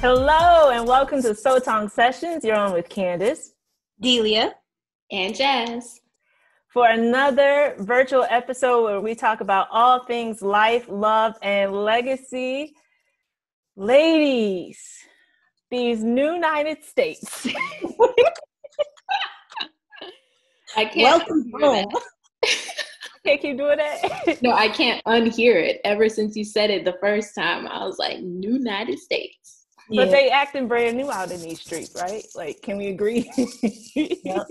Hello and welcome to Sotong Sessions. You're on with Candace, Delia, and Jazz for another virtual episode where we talk about all things life, love, and legacy. Ladies, these new United States. I can't. Welcome home. I can't keep doing that. No, I can't unhear it. Ever since you said it the first time, I was like, "New United States." But they acting brand new out in these streets, right? Like, can we agree? Yep.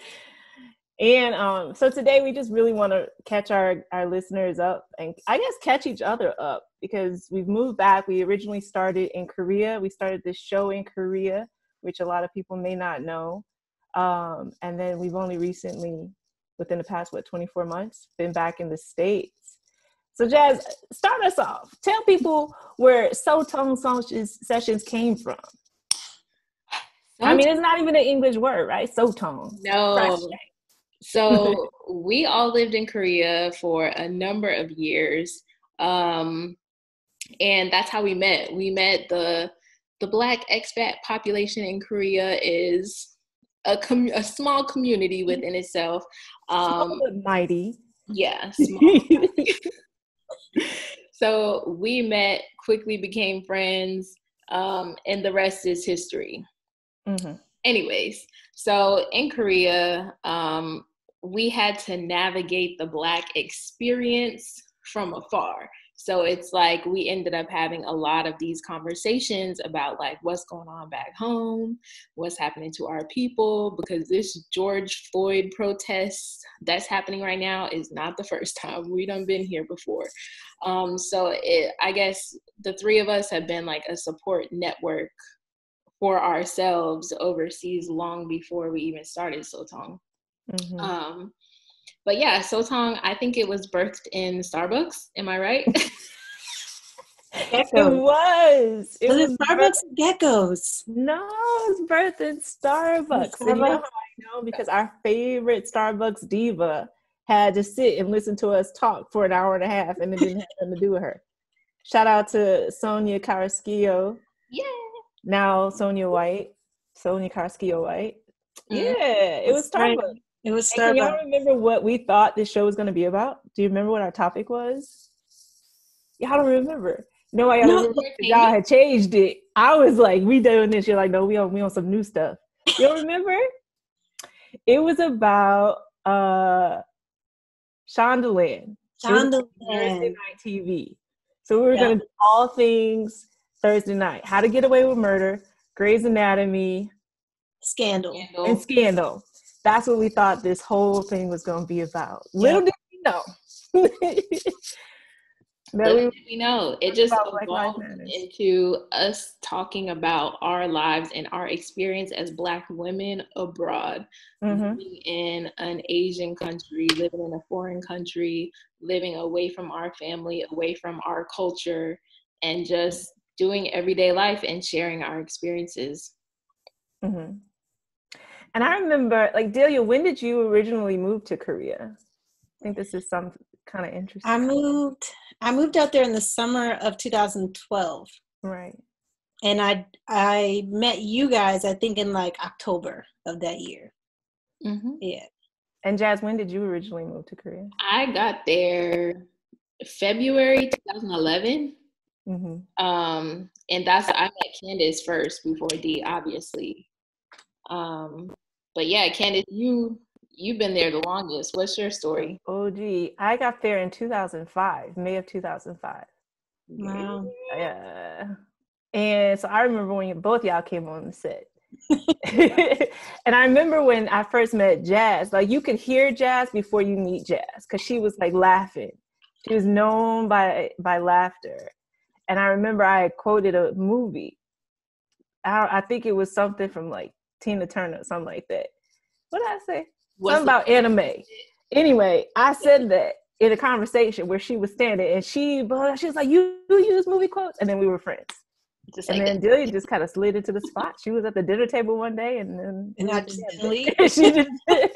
And so today we just really want to catch our listeners up and I guess catch each other up because we've moved back. We originally started in Korea. We started this show in Korea, which a lot of people may not know. And then we've only recently, within the past, 24 months, been back in the States. So Jazz, start us off. Tell people where Sotong Sessions came from. I mean, it's not even an English word, right? Sotong. No. So we all lived in Korea for a number of years. And that's how we met. We met the Black expat population in Korea is a small community within itself. Small but mighty. Yeah, small. So we met, quickly became friends, and the rest is history. Mm-hmm. Anyways, so in Korea, we had to navigate the Black experience from afar. So it's like we ended up having a lot of these conversations about like what's going on back home, what's happening to our people, because this George Floyd protest that's happening right now is not the first time. We done been here before. I guess the three of us have been like a support network for ourselves overseas long before we even started Sotong. Mm-hmm. But yeah, Sotong, I think it was birthed in Starbucks. Am I right? It was. It was Starbucks and geckos. No, it was birthed in Starbucks. And you know how I know? Because our favorite Starbucks diva had to sit and listen to us talk for an hour and a half, and it didn't have nothing to do with her. Shout out to Sonia Carrasquillo. Yeah. Now Sonia Carrasquillo White. Mm-hmm. Yeah, it was Starbucks. It was Starbucks. Can y'all remember what we thought this show was going to be about? Do you remember what our topic was? Y'all don't remember. No, y'all had changed it. I was like, we doing this. You're like, no, we on some new stuff. You don't remember? It was about Shondaland. Thursday night TV. So we were going to do all things Thursday night. How to Get Away with Murder, Grey's Anatomy, Scandal. And Scandal. That's what we thought this whole thing was going to be about. Little did we know. Little did we know. It just evolved into us talking about our lives and our experience as Black women abroad, living in an Asian country, living in a foreign country, living away from our family, away from our culture, and just doing everyday life and sharing our experiences. Mm-hmm. And I remember, like, Delia, when did you originally move to Korea? I think this is some kind of interesting. I moved out there in the summer of 2012. Right. And I met you guys, I think, in like October of that year. Mm-hmm. Yeah. And Jazz, when did you originally move to Korea? I got there February 2011. Mm-hmm. And I met Candace first before D, obviously. But yeah, Candace, you've been there the longest. What's your story? Oh, gee. I got there in 2005, May of 2005. Wow. Yeah. And so I remember when both y'all came on the set. And I remember when I first met Jazz, like you could hear Jazz before you meet Jazz because she was like laughing. She was known by laughter. And I remember I had quoted a movie. I think it was something from like Tina Turner, something like that. What did I say? Something about anime. Anyway, I said that in a conversation where she was standing and she was like, you use movie quotes? And then we were friends. Then Delia just kind of slid into the spot. She was at the dinner table one day and I just didn't leave. She just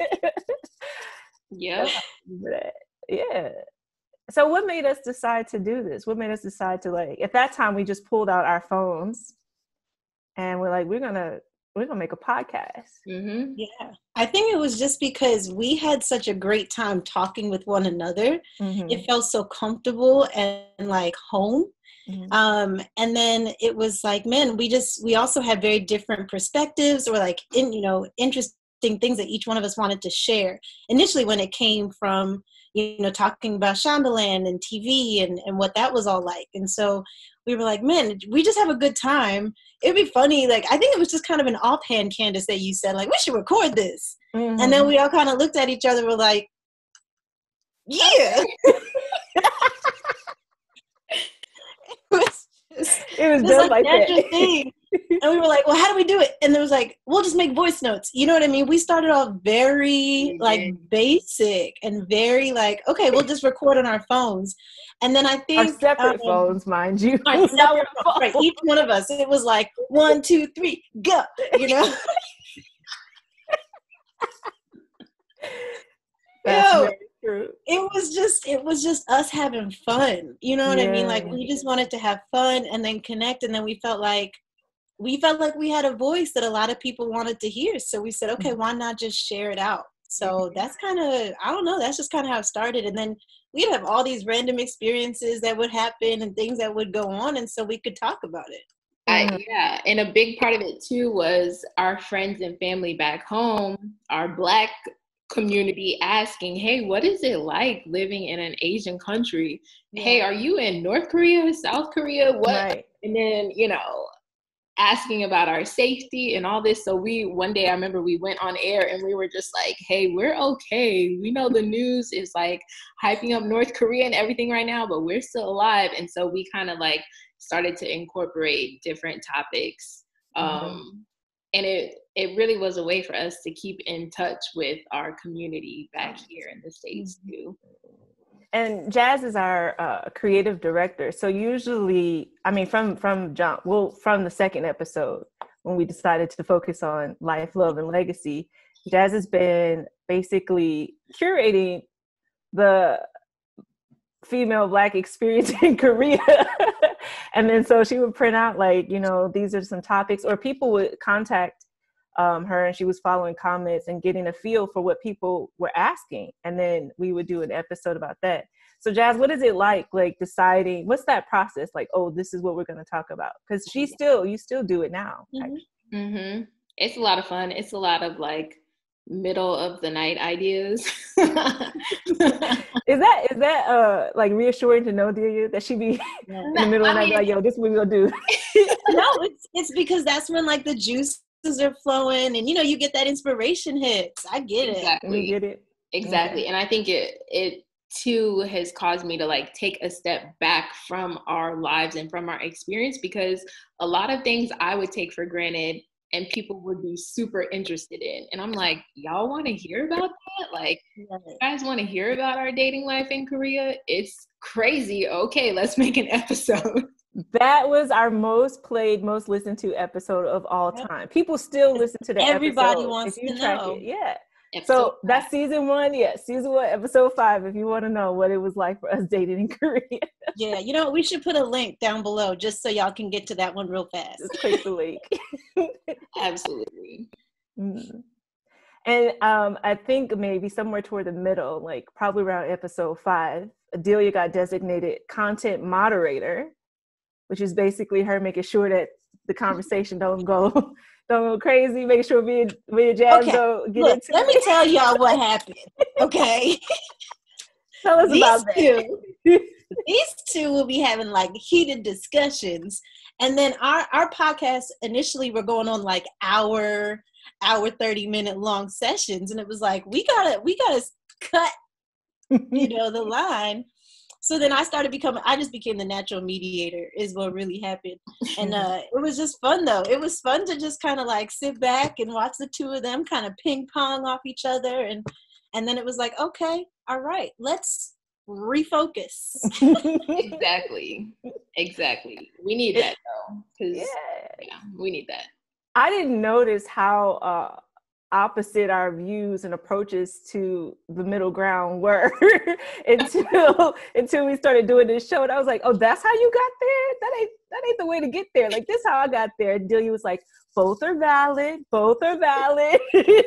Yeah. Yeah. So what made us decide to do this? What made us decide to, like, at that time we just pulled out our phones and we're like, we're gonna make a podcast. Mm-hmm. Yeah. I think it was just because we had such a great time talking with one another. Mm-hmm. It felt so comfortable and like home. Mm-hmm. And then it was like, man, we also had very different perspectives, or like interesting things that each one of us wanted to share. Initially, when it came from, talking about Shondaland and TV and what that was all like. And so we were like, man, we just have a good time. It'd be funny. Like, I think it was just kind of an offhand, Candace, that you said, like, we should record this. Mm-hmm. And then we all kind of looked at each other and were like, yeah. It was just like natural that. thing. And we were like, well, how do we do it? And there was like, we'll just make voice notes. You know what I mean? We started off very like basic and very like, okay, we'll just record on our phones. And then I think our separate phones, mind you. Our separate phones, right? Each one of us, it was like 1, 2, 3, go. That's very true. It was just us having fun. You know what I mean? Like, we just wanted to have fun and then connect. And then we felt like we had a voice that a lot of people wanted to hear. So we said, okay, why not just share it out? So that's kind of, I don't know, that's just kind of how it started. And then we'd have all these random experiences that would happen and things that would go on. And so we could talk about it. Yeah. And a big part of it too was our friends and family back home, our Black community, asking, hey, what is it like living in an Asian country? Yeah. Hey, are you in North Korea, South Korea? What? Right. And then, asking about our safety and all this. So one day I remember we went on air and we were just like, hey, we're okay. We know the news is like hyping up North Korea and everything right now, but we're still alive. And so we kind of like started to incorporate different topics. And it really was a way for us to keep in touch with our community back here in the States too. And Jazz is our creative director. So usually, I mean, from the second episode, when we decided to focus on life, love, and legacy, Jazz has been basically curating the female Black experience in Korea. And then so she would print out like, these are some topics, or people would contact her and she was following comments and getting a feel for what people were asking. And then we would do an episode about that. So Jazz, what is it like deciding, what's that process? Like, oh, this is what we're going to talk about. Because you still do it now. Mm-hmm. Mm-hmm. It's a lot of fun. It's a lot of like middle of the night ideas. Is that like reassuring to know, Delia, that she be in the middle of the night like, yo, this is what we're going to do? No, it's because that's when like the juice are flowing and you get that inspiration hits. I get exactly. it. You get it. Exactly. Okay. And I think it too has caused me to like take a step back from our lives and from our experience, because a lot of things I would take for granted and people would be super interested in. And I'm like, y'all want to hear about that? Like, you guys want to hear about our dating life in Korea? It's crazy. Okay, let's make an episode. That was our most played, most listened to episode of all time. People still listen to that. Everybody episode wants if you to track know. It. Yeah. Episode so 5. That's season 1. Yeah, season 1, episode 5. If you want to know what it was like for us dating in Korea. Yeah, we should put a link down below just so y'all can get to that one real fast. Just click the link. Absolutely. Mm. And I think maybe somewhere toward the middle, like probably around episode 5, Adelia got designated content moderator, which is basically her making sure that the conversation don't go crazy, make sure me and Jazz don't get into let me tell y'all what happened, okay? Tell us about that. These two will be having like heated discussions, and then our podcast initially were going on like hour 30-minute long sessions, and it was like we gotta cut the line. So then I just became the natural mediator is what really happened. And it was just fun though. It was fun to just kind of like sit back and watch the two of them kind of ping pong off each other. And then it was like, okay, all right, let's refocus. Exactly. We need that though. Yeah, we need that. I didn't notice how opposite our views and approaches to the middle ground were until we started doing this show. And I was like, oh, that's how you got there? That ain't the way to get there. Like, this is how I got there. And Delia was like, both are valid. Both are valid.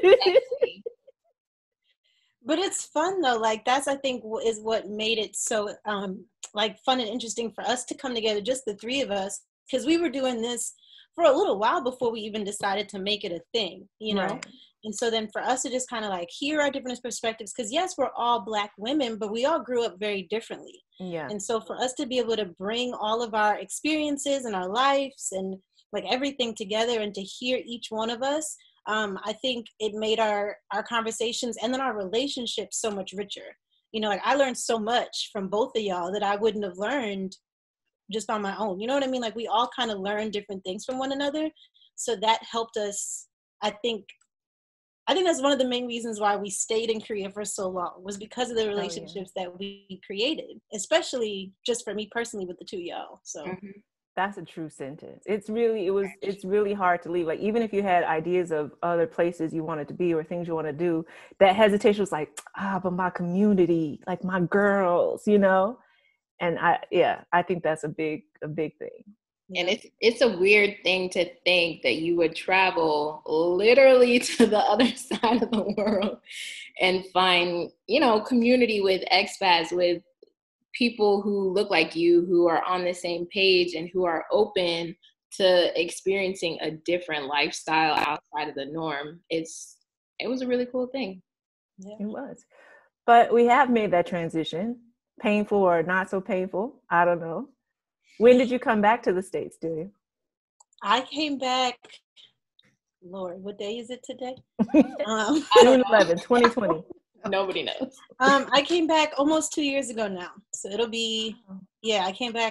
But it's fun though. Like, that's, I think, is what made it so like fun and interesting for us to come together, just the three of us, because we were doing this for a little while before we even decided to make it a thing, you know? Right. And so then for us to just kind of like hear our different perspectives, because yes, we're all Black women, but we all grew up very differently. Yeah. And so for us to be able to bring all of our experiences and our lives and like everything together and to hear each one of us, I think it made our conversations and then our relationships so much richer. You know, like I learned so much from both of y'all that I wouldn't have learned just on my own. You know what I mean? Like we all kind of learned different things from one another. So that helped us. I think that's one of the main reasons why we stayed in Korea for so long, was because of the relationships that we created, especially just for me personally with the two of y'all. So that's a true sentence. It's really hard to leave. Like, even if you had ideas of other places you wanted to be or things you want to do, that hesitation was like, but my community, like my girls, you know? And I think that's a big thing. And it's a weird thing to think that you would travel literally to the other side of the world and find, you know, community with expats, with people who look like you, who are on the same page and who are open to experiencing a different lifestyle outside of the norm. It was a really cool thing. Yeah. It was. But we have made that transition, painful or not so painful. I don't know. When did you come back to the States, Delia? I came back, Lord, what day is it today? June 11, 2020. Nobody knows. I came back almost 2 years ago now. So it'll be, I came back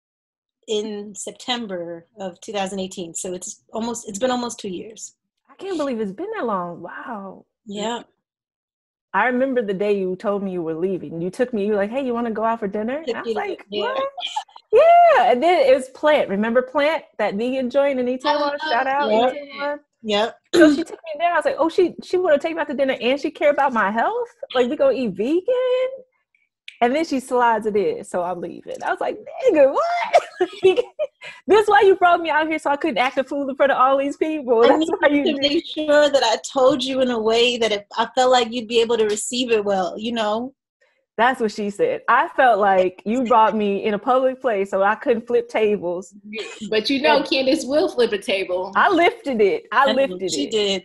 in September of 2018. So it's been almost 2 years. I can't believe it's been that long. Wow. Yeah. I remember the day you told me you were leaving. You took me, you were like, hey, you want to go out for dinner? And I was like, what? Yeah. And then it was Plant. Remember Plant? That vegan joint in Itaewon? Shout out. Itaewon. Yep. So she took me there. I was like, oh, she want to take me out to dinner and she care about my health? Like, we gonna eat vegan? And then she slides it in. So I'm leaving. I was like, nigga, what? This is why you brought me out here so I couldn't act a fool in front of all these people. That's why you to make sure that I told you in a way that if I felt like you'd be able to receive it well, you know? That's what she said. I felt like you brought me in a public place so I couldn't flip tables. But you know, Candace will flip a table. I lifted it. She did.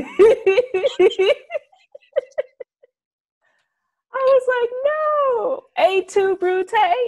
I was like, no, A2 Brute.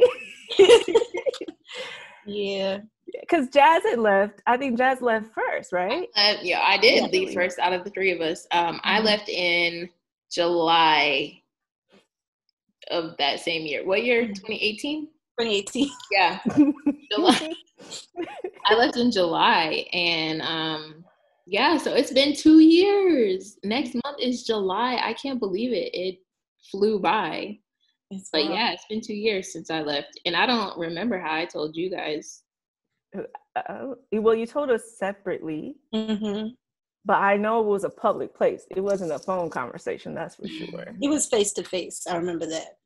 Yeah. Because Jazz had left. I think Jazz left first, right? I did leave first out of the three of us. I left in July of that same year. What year? 2018? 2018. Yeah. July. I left in July, and so it's been 2 years. Next month is July. I can't believe it. It flew by. It's been 2 years since I left, and I don't remember how I told you guys. Well, you told us separately, but I know it was a public place. It wasn't a phone conversation, that's for sure. It was face to face. I remember that.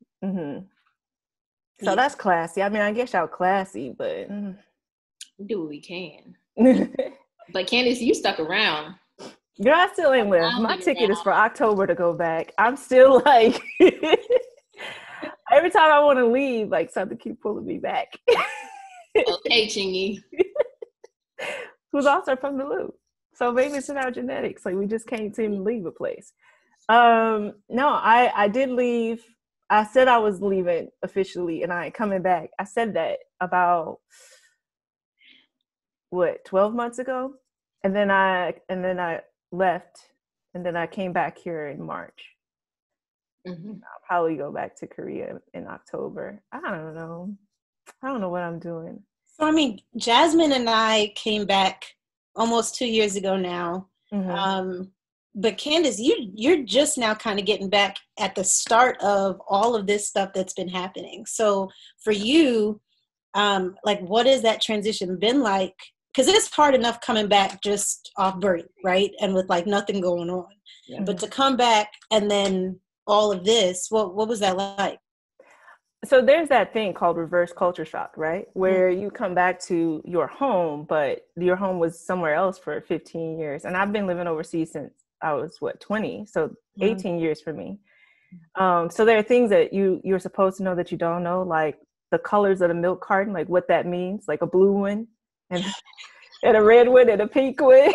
So that's classy. I mean, I guess y'all classy, but we do what we can. But Candace, you stuck around. Girl, I still ain't left. My ticket is for October to go back. I'm still like, every time I want to leave, like something keep pulling me back. Okay, Chingy. Who's also from the loop. So maybe it's in our genetics. Like, we just can't seem to leave a place. No, I did leave. I said I was leaving officially and I ain't coming back. I said that about 12 months ago. And then I left, and then I came back here in March. I'll probably go back to Korea in October. I don't know what I'm doing. So, I mean, Jasmine and I came back almost 2 years ago now. But Candace, you're just now kind of getting back at the start of all of this stuff that's been happening. So for you, like, what has that transition been like? because it's hard enough coming back just off birth, right? And with like nothing going on. Yeah. But to come back and then all of this, what was that like? So there's that thing called reverse culture shock, right? Where you come back to your home, but your home was somewhere else for 15 years. And I've been living overseas since I was 20, so 18 years for me. So there are things that you're supposed to know that you don't know, like the colors of the milk carton, like what that means, like a blue one and a red one and a pink one.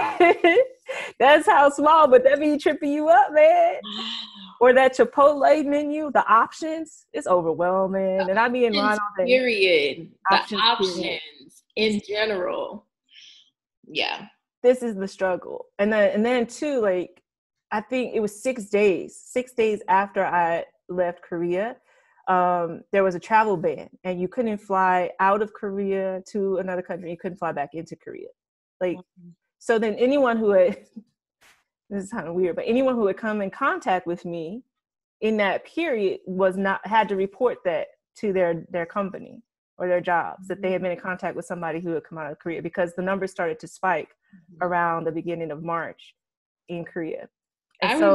That's how small, but that be tripping you up, man. Or that Chipotle menu, the options, it's overwhelming. And I be in line all day. Period. Options, the options in general. Yeah. This is the struggle. And then too, like, I think it was 6 days after I left Korea, there was a travel ban and you couldn't fly out of Korea to another country. You couldn't fly back into Korea. Like, so then anyone who had, this is kind of weird, but anyone who had come in contact with me in that period had to report that to their company or their jobs, that they had been in contact with somebody who had come out of Korea, because the numbers started to spike around the beginning of March in Korea. And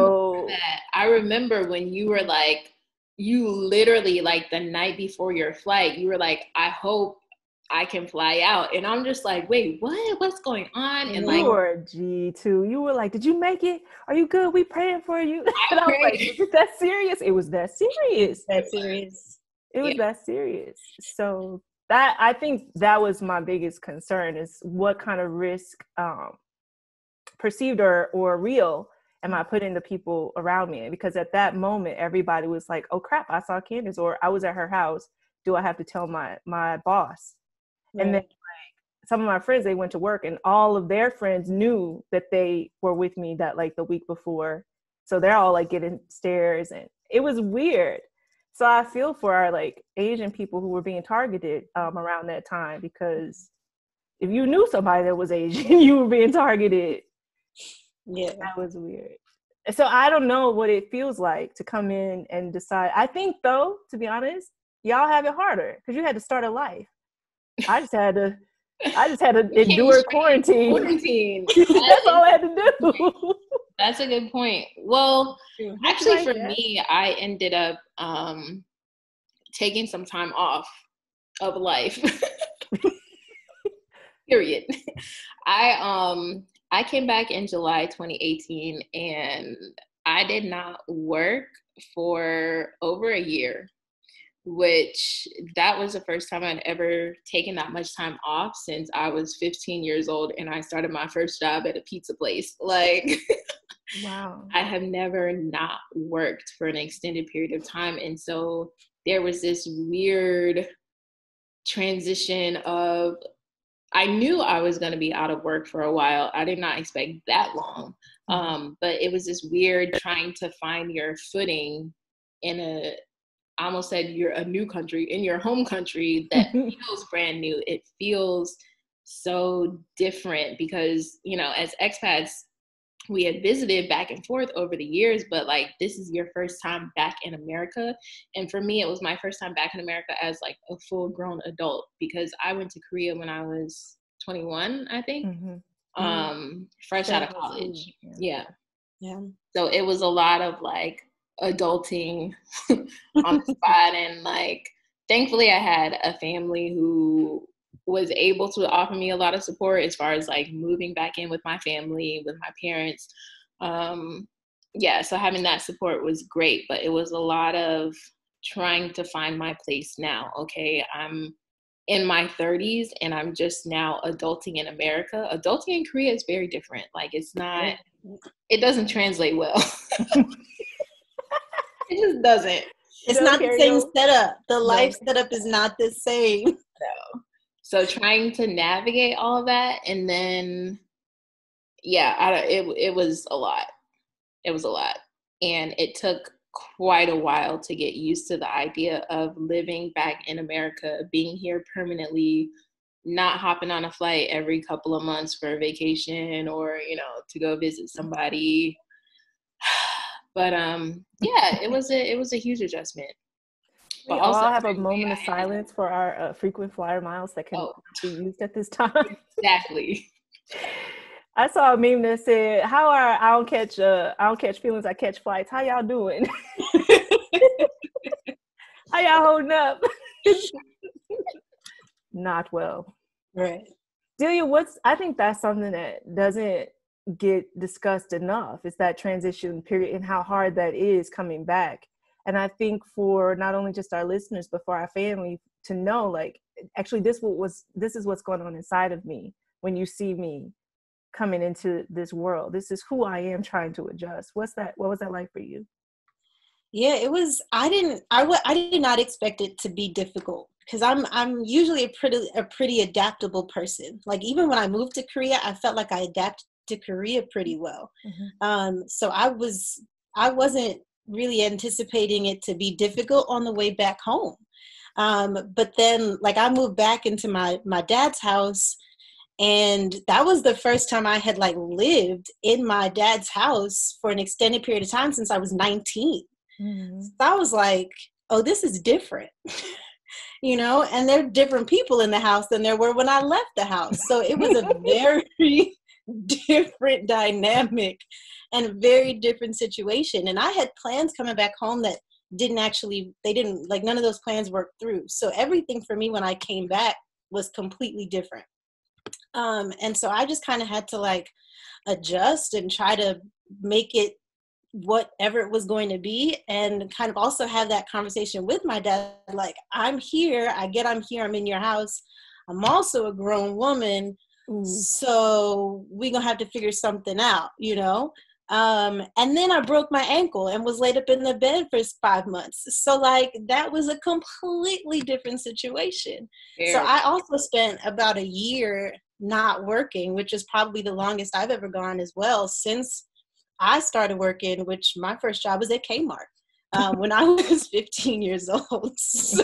I remember when you were like, you literally like the night before your flight, you were like, I hope I can fly out. And I'm just like, wait, what? What's going on? And you were G2. You were like, did you make it? Are you good? We praying for you. And I was like, is it that serious? It was that serious. It was that serious. So that, I think that was my biggest concern, is what kind of risk, perceived or real, am I putting the people around me? Because at that moment, everybody was like, oh crap, I saw Candace, or I was at her house. Do I have to tell my boss? Right. And then like some of my friends, they went to work and all of their friends knew that they were with me that like the week before. So they're all like getting stares, and it was weird. So I feel for our like Asian people who were being targeted around that time, because if you knew somebody that was Asian, you were being targeted. Yeah, that was weird. So I don't know what it feels like to come in and decide. I think though, to be honest, y'all have it harder because you had to start a life. I just had to endure quarantine. That's all I had to do. That's a good point. Well, actually for me, I ended up taking some time off of life. Period. I came back in July 2018 and I did not work for over a year, which that was the first time I'd ever taken that much time off since I was 15 years old and I started my first job at a pizza place. Like, wow. I have never not worked for an extended period of time. And so there was this weird transition of, I knew I was going to be out of work for a while. I did not expect that long. But it was this weird trying to find your footing in I almost said you're a new country, in your home country that feels brand new. It feels so different because, you know, as expats, we had visited back and forth over the years, but like, this is your first time back in America. And for me, it was my first time back in America as like a full grown adult, because I went to Korea when I was 21, I think, fresh out of college. Yeah. So it was a lot of like adulting on the spot. And like, thankfully I had a family who was able to offer me a lot of support as far as like moving back in with my family, with my parents. So having that support was great, but it was a lot of trying to find my place now. Okay, I'm in my 30s and I'm just now adulting in America. Adulting in Korea is very different. Like, it's not, it doesn't translate well. It just doesn't. It's not the same setup. The life setup is not the same. No. So trying to navigate all of that, and then, it was a lot. It was a lot. And it took quite a while to get used to the idea of living back in America, being here permanently, not hopping on a flight every couple of months for a vacation or, you know, to go visit somebody. But it was a huge adjustment. We But all also have a every day moment I of have. silence for our frequent flyer miles that can Oh, be used at this time. exactly. I saw a meme that said, "How are I don't catch feelings, I catch flights. How y'all doing? How y'all holding up?" Not well. Right. Delia, I think that's something that doesn't get discussed enough, is that transition period and how hard that is coming back. And I think for not only just our listeners, but for our family to know, like, actually this is what's going on inside of me when you see me coming into this world. This is who I am trying to adjust. What was that like for you? Yeah, it was. I did not expect it to be difficult because I'm usually a pretty adaptable person. Like even when I moved to Korea, I felt like I adapted to Korea pretty well. So I wasn't really anticipating it to be difficult on the way back home. But then like I moved back into my dad's house, and that was the first time I had like lived in my dad's house for an extended period of time since I was 19. So I was like, oh, this is different, and there are different people in the house than there were when I left the house. So it was a very different dynamic and a very different situation. And I had plans coming back home that none of those plans worked through. So everything for me when I came back was completely different. And so I just kind of had to like adjust and try to make it whatever it was going to be, and kind of also have that conversation with my dad, like, I'm here, I'm here, I'm in your house, I'm also a grown woman. So we're gonna have to figure something out, and then I broke my ankle and was laid up in the bed for 5 months. So like that was a completely different situation. So I also spent about a year not working, which is probably the longest I've ever gone as well since I started working, which my first job was at Kmart when I was 15 years old. So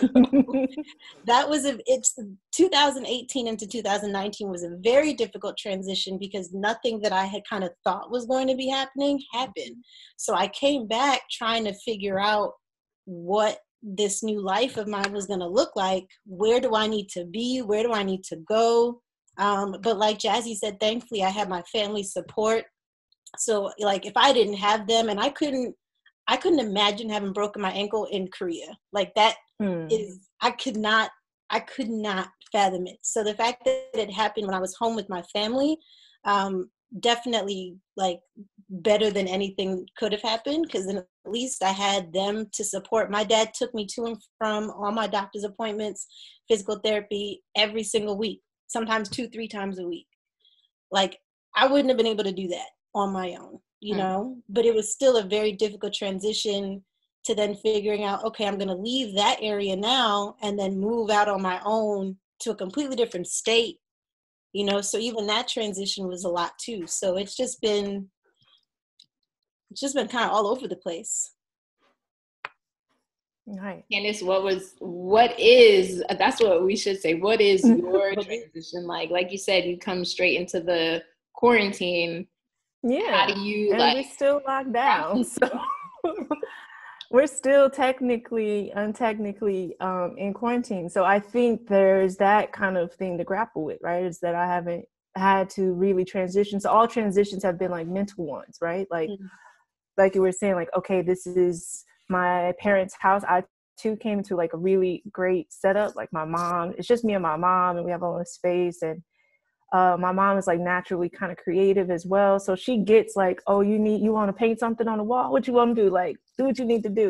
it's 2018 into 2019 was a very difficult transition because nothing that I had kind of thought was going to be happening happened. So I came back trying to figure out what this new life of mine was going to look like. Where do I need to be? Where do I need to go? But like Jazzy said, thankfully I had my family support. So like if I didn't have them, and I couldn't imagine having broken my ankle in Korea. Like that is, I could not fathom it. So the fact that it happened when I was home with my family, definitely like better than anything could have happened, because then at least I had them to support. My dad took me to and from all my doctor's appointments, physical therapy every single week, sometimes 2-3 times a week. Like I wouldn't have been able to do that on my own, but it was still a very difficult transition to then figuring out, okay, I'm going to leave that area now and then move out on my own to a completely different state, so even that transition was a lot too. So it's just been kind of all over the place. Right. Candace, that's what we should say. What is your transition like? Like you said, you come straight into the quarantine. Yeah. How do you we're still locked down. So we're still technically in quarantine. So I think there's that kind of thing to grapple with, right? Is that I haven't had to really transition. So all transitions have been like mental ones, right? Like, like you were saying, like, okay, this is my parents' house. I too came to like a really great setup. Like my mom, it's just me and my mom, and we have all this space. And my mom is like naturally kind of creative as well. So she gets like, oh, you want to paint something on the wall? What you want to do? Like, do what you need to do,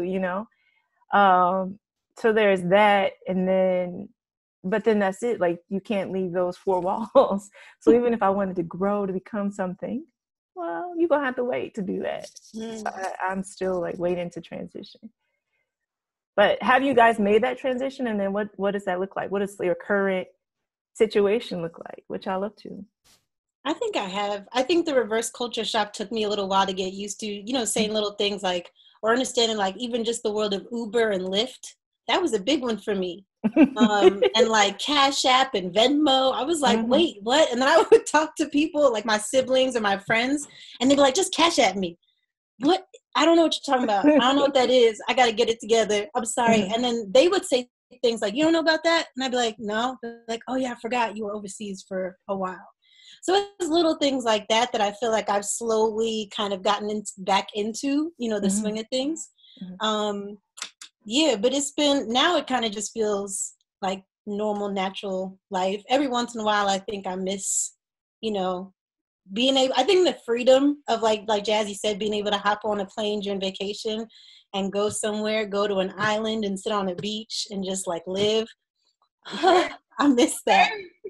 So there's that. And then, but then that's it. Like you can't leave those 4 walls. So even if I wanted to grow to become something, well, you're going to have to wait to do that. So I'm still like waiting to transition. But have you guys made that transition? And then what does that look like? What does your current situation look like? What y'all up to? I think I have. I think the reverse culture shock took me a little while to get used to, saying little things like, or understanding like even just the world of Uber and Lyft. That was a big one for me. And like Cash App and Venmo. I was like, wait, what? And then I would talk to people like my siblings or my friends, and they'd be like, just Cash App me. what? I don't know what you're talking about. I don't know what that is. I got to get it together. I'm sorry. And then they would say things like, you don't know about that? And I'd be like, no. They're like, oh yeah, I forgot you were overseas for a while. So it's little things like that that I feel like I've slowly kind of gotten back into, you know, the swing of things. Yeah, but it's been, now it kind of just feels like normal, natural life. Every once in a while, I think I miss, you know, being able, I think the freedom of like Jazzy said, being able to hop on a plane during vacation and go somewhere, go to an island and sit on a beach and just like live. I miss that.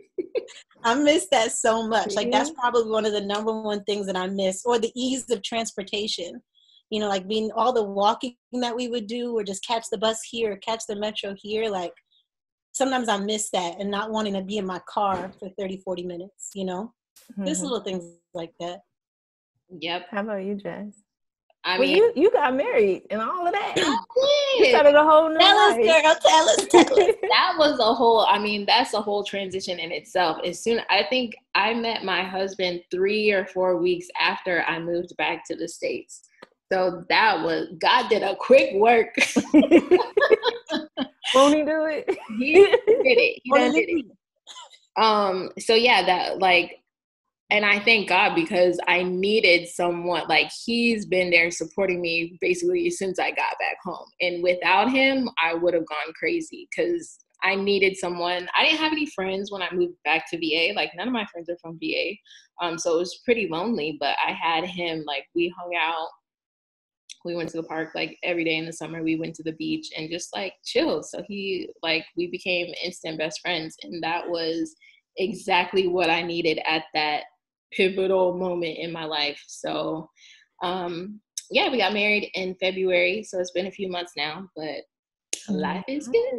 I miss that so much. Like that's probably one of the number one things that I miss, or the ease of transportation. You know, like being all the walking that we would do, or just catch the bus here, catch the metro here. Like sometimes I miss that, and not wanting to be in my car for 30, 40 minutes, you know? There's little things like that. Yep. How about you, Jazz? I mean, you got married and all of that. I You started a whole new Tell us, life. girl. Tell us. That was a whole, I mean, that's a whole transition in itself. I think I met my husband 3 or 4 weeks after I moved back to the States. So God did a quick work. Won't he do it? He did it. He done did it. So yeah, that like, and I thank God because I needed someone, like he's been there supporting me basically since I got back home. And without him, I would have gone crazy because I needed someone. I didn't have any friends when I moved back to VA. Like none of my friends are from VA. So it was pretty lonely, but I had him. Like we hung out. We went to the park like every day in the summer. We went to the beach and just like chilled. So we became instant best friends. And that was exactly what I needed at that pivotal moment in my life. So yeah, we got married in February. So it's been a few months now, but life is good.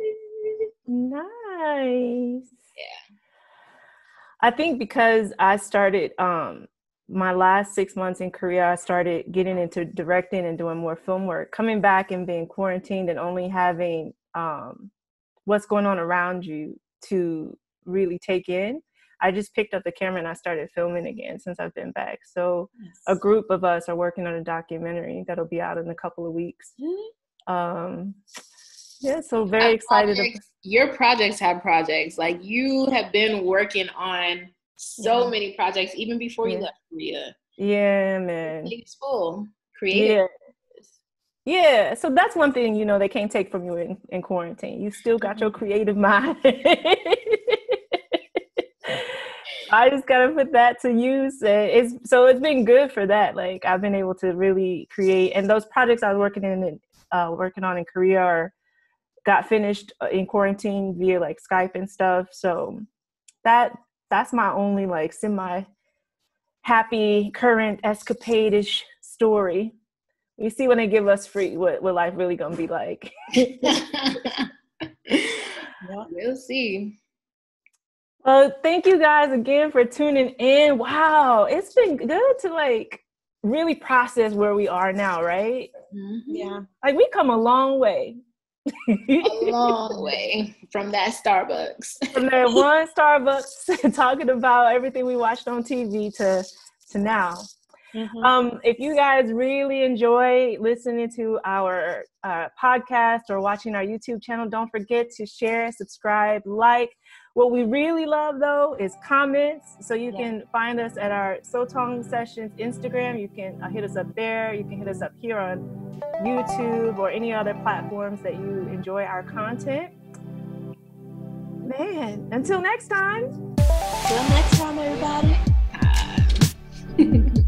Nice. Yeah. I think because I started my last 6 months in Korea, I started getting into directing and doing more film work. Coming back and being quarantined and only having what's going on around you to really take in, I just picked up the camera and I started filming again since I've been back. So a group of us are working on a documentary that'll be out in a couple of weeks. Yeah, so very excited. Your projects have projects. Like you have been working on so many projects even before you left Korea. Yeah, man. It's full. Creative. Yeah, so that's one thing, you know, they can't take from you in quarantine. You still got your creative mind. I just gotta put that to use. It's been good for that. Like I've been able to really create, and those projects I was working on in Korea got finished in quarantine via like Skype and stuff. So that's my only like semi-happy current escapade-ish story. You see when they give us free what life really gonna be like. We'll see. Well, thank you guys again for tuning in. Wow, it's been good to like really process where we are now, right? Yeah. Like we come a long way. A long way from that Starbucks. From that one Starbucks talking about everything we watched on TV to now. If you guys really enjoy listening to our podcast or watching our YouTube channel, don't forget to share, subscribe, like. What we really love, though, is comments. So you can find us at our Sotong Sessions Instagram. You can hit us up there. You can hit us up here on YouTube or any other platforms that you enjoy our content. Man, until next time. Till next time, everybody.